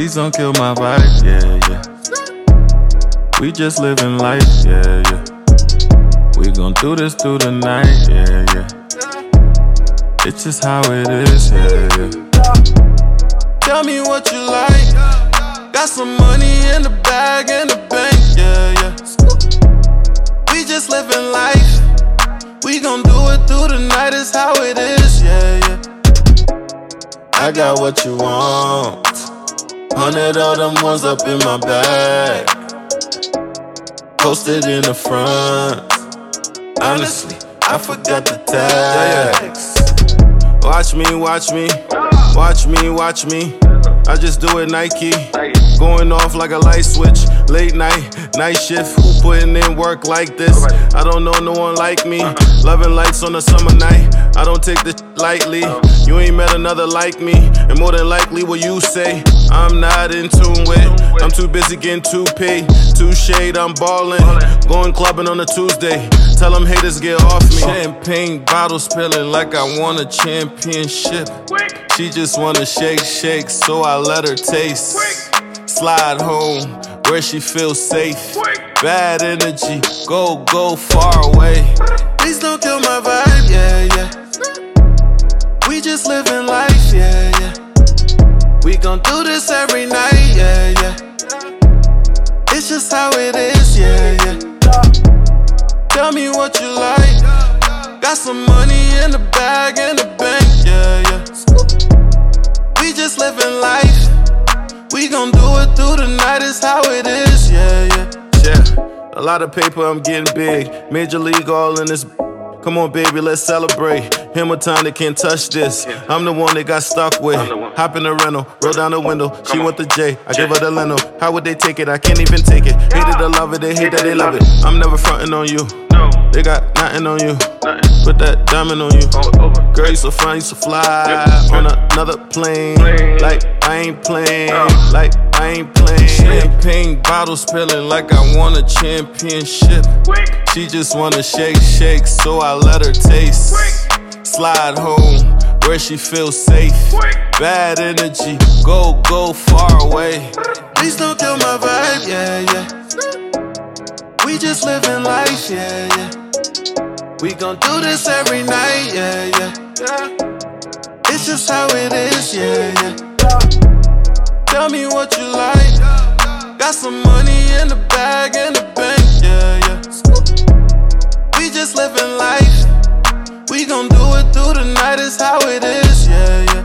Please don't kill my vibe, yeah, yeah. We just living life, yeah, yeah. We gon' do this through the night, yeah, yeah. It's just how it is, yeah, yeah. Tell me what you like. Got some money in the bag, in the bank, yeah, yeah. We just living life. We gon' do it through the night, it's how it is, yeah, yeah. I got what you want. 100 of them ones up in my bag. Posted in the front. Honestly, I forgot the tags. Watch me, watch me. Watch me, watch me. I just do it Nike. Going off like a light switch. Late night shift. Who putting in work like this? I don't know no one like me. Loving lights on a summer night. I don't take this lightly. You ain't met another like me. And more than likely what you say, I'm not in tune with. I'm too busy getting too paid. Too shade, I'm ballin'. Going clubbing on a Tuesday. Tell them haters get off me. Champagne bottle spilling like I won a championship. She just wanna shake, shake, so I let her taste. Slide home where she feels safe. Bad energy, go far away. Please don't kill my vibe, yeah, yeah. We just living life, yeah, yeah. We gon' do this every night, yeah, yeah. It's just how it is, yeah, yeah. Tell me what you like. Got some money in the bag, in the bank, yeah, yeah. We just living life. We gon' do it through the night, it's how it is, yeah, yeah. Yeah, a lot of paper, I'm getting big. Major league all in this. Come on, baby, let's celebrate. Him a time they can't touch this. I'm the one they got stuck with. Hop in the rental, roll down the window. She want the J, I give her the Leno. How would they take it? I can't even take it. Hate it or love it, they hate that they love it. I'm never frontin' on you. They got nothing on you. Put that diamond on you. Girl, you so fine, you so fly. On another plane. Like I ain't playing. Like I ain't playing. Champagne bottle spilling like I won a championship. She just wanna shake, shake, so I let her taste. Slide home where she feels safe. Bad energy, go far away. Please don't kill my vibe, yeah, yeah. We just living life, yeah, yeah. We gon' do this every night, yeah, yeah. It's just how it is, yeah, yeah. Tell me what you like. Got some money in the bag, in the bank, yeah, yeah. We just living life. We gon' do it through the night, it's how it is, yeah, yeah.